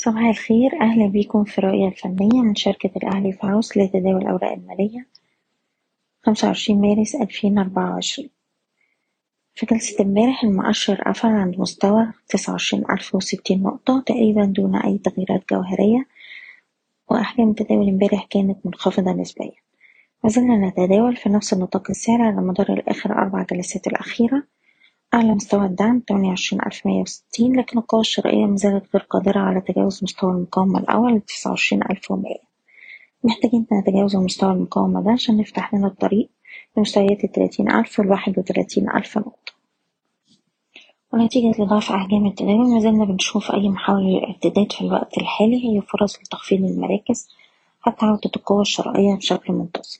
صباح الخير، أهلا بيكم في رؤية الفنية من شركة الأهلي فاروس لتداول الأوراق المالية 25 مارس 2024. في جلسة امبارح المؤشر قفل عند مستوى 29,060 نقطة تقريبا دون أي تغييرات جوهرية، وأحجام التداول امبارح كانت منخفضة نسبيا. مازلنا نتداول في نفس النطاق السعري على مدار آخر 4 جلسات الأخيرة. أعلى مستوى الدعم 28,160، لكن القوى الشرائية مازالت غير قادرة على تجاوز مستوى المقاومة الأول 29,100. محتاجين نتجاوز مستوى المقاومة ده عشان نفتح لنا الطريق لمستويات 30,000 و31,000 نقطة. ونتيجة لضعف أحجام التداول مازلنا بنشوف أي محاولة للارتداد في الوقت الحالي هي فرص لتخفيض المراكز حتى عودة القوة الشرائية بشكل منتظم.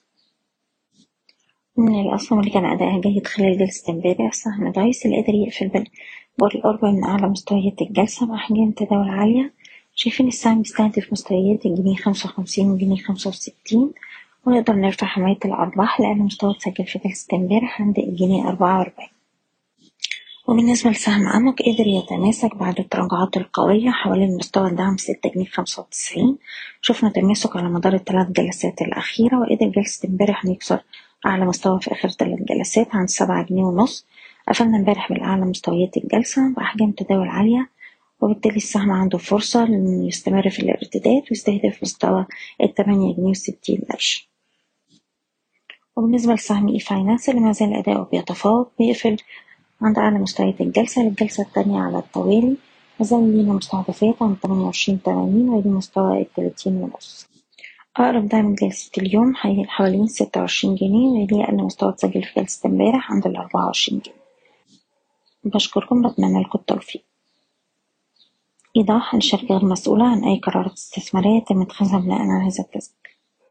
من الأسهم اللي كان أداءها جيد خلال جلسة امبارح سهم دايس اللي قدر يقفل بالقرب من أعلى مستويات الجلسة بأحجام تداول عالية. شايفين السهم بيستهدف مستويات الجنيه 55 وجنيه 65، ونقدر نرفع حماية الأرباح لأقل مستوى اتسجل في جلسة امبارح عند الجنيه 44. وبالنسبة لسهم أمك قدر يتماسك بعد التراجعات القوية حوالين مستوى الدعم 6 جنيه 95. شفنا تماسك على مدار ال3 جلسات الأخيرة، وقدر جلسة امبارح يكسر أعلى مستوى في آخر 3 جلسات عند 7 جنيه ونص. قفلنا امبارح بالأعلى مستويات الجلسة بأحجام تداول عالية، وبالتالي السهم عنده فرصة إنه يستمر في الارتداد ويستهدف مستوى 8 جنيه و60 قرش. وبالنسبة لسهم اي فاينانس اللي مازال أداؤه بيتفاوض بيقفل عند أعلى مستويات الجلسة للجلسة التانية على التوالي. مازال لينا مستهدفات عند 28.80 ودي مستوى 30.5. أقرب دعم جلسة اليوم حوالين 26 جنيه ودي أقل مستوى اتسجل في جلسة امبارح عند 24 جنيه. بشكركم، بتمنى لكم التوفيق. إيضاح: الشركة غير مسؤولة عن أي قرارات استثمارية يتم اتخاذها بناء على هذا التسجيل.